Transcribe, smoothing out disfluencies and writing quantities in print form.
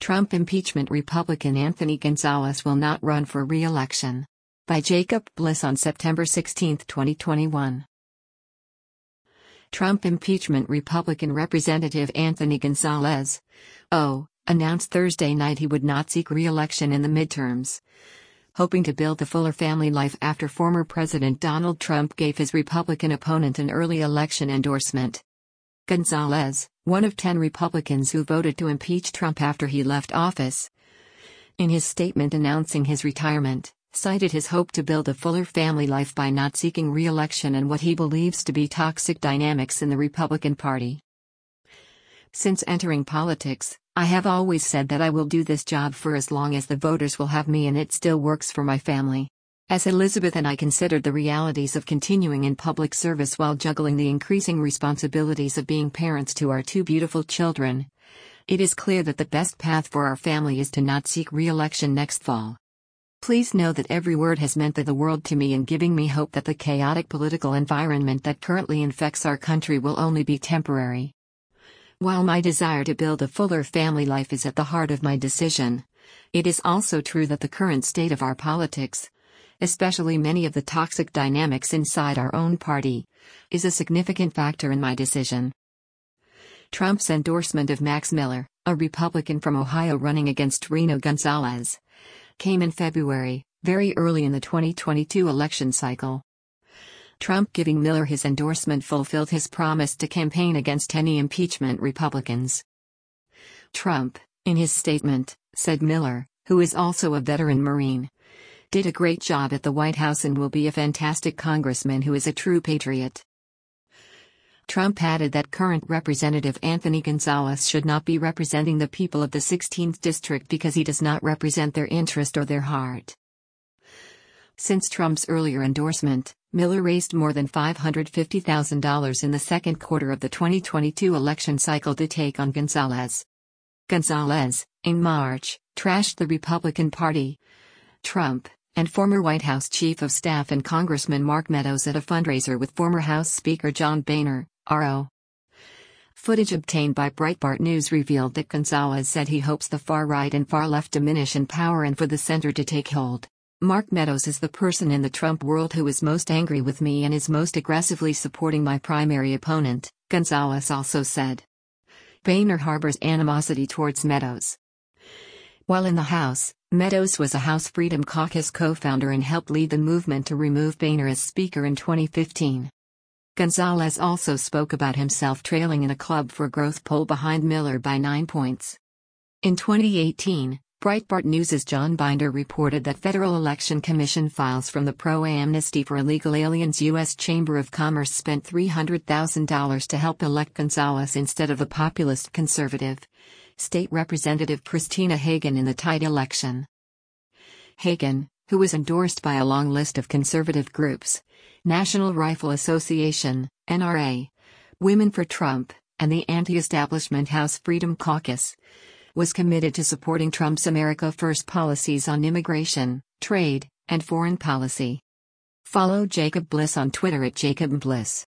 Trump impeachment Republican Anthony Gonzalez will not run for re-election. By Jacob Bliss on September 16, 2021. Trump impeachment Republican Representative Anthony Gonzalez, announced Thursday night he would not seek re-election in the midterms, hoping to build a fuller family life after former President Donald Trump gave his Republican opponent an early election endorsement. Gonzalez, one of 10 Republicans who voted to impeach Trump after he left office, in his statement announcing his retirement, cited his hope to build a fuller family life by not seeking re-election and what he believes to be toxic dynamics in the Republican Party. Since entering politics, I have always said that I will do this job for as long as the voters will have me, and it still works for my family. As Elizabeth and I considered the realities of continuing in public service while juggling the increasing responsibilities of being parents to our 2 beautiful children, it is clear that the best path for our family is to not seek re-election next fall. Please know that every word has meant the world to me in giving me hope that the chaotic political environment that currently infects our country will only be temporary. While my desire to build a fuller family life is at the heart of my decision, it is also true that the current state of our politics, especially many of the toxic dynamics inside our own party, is a significant factor in my decision. Trump's endorsement of Max Miller, a Republican from Ohio running against Reno Gonzalez, came in February, very early in the 2022 election cycle. Trump giving Miller his endorsement fulfilled his promise to campaign against any impeachment Republicans. Trump, in his statement, said Miller, who is also a veteran Marine, did a great job at the White House and will be a fantastic congressman who is a true patriot. Trump added that current Representative Anthony Gonzalez should not be representing the people of the 16th District because he does not represent their interest or their heart. Since Trump's earlier endorsement, Miller raised more than $550,000 in the second quarter of the 2022 election cycle to take on Gonzalez. Gonzalez, in March, trashed the Republican Party, Trump, and former White House Chief of Staff and Congressman Mark Meadows at a fundraiser with former House Speaker John Boehner, RO. Footage obtained by Breitbart News revealed that Gonzalez said he hopes the far right and far left diminish in power and for the center to take hold. Mark Meadows is the person in the Trump world who is most angry with me and is most aggressively supporting my primary opponent, Gonzalez also said. Boehner harbors animosity towards Meadows. While in the House, Meadows was a House Freedom Caucus co-founder and helped lead the movement to remove Boehner as Speaker in 2015. Gonzalez also spoke about himself trailing in a Club for Growth poll behind Miller by 9 points. In 2018, Breitbart News' John Binder reported that Federal Election Commission files from the Pro-Amnesty for Illegal Aliens U.S. Chamber of Commerce spent $300,000 to help elect Gonzalez instead of the populist conservative, State Representative Christina Hagan in the tight election. Hagan, who was endorsed by a long list of conservative groups, National Rifle Association, NRA, Women for Trump, and the anti-establishment House Freedom Caucus, was committed to supporting Trump's America First policies on immigration, trade, and foreign policy. Follow Jacob Bliss on Twitter at Jacob Bliss.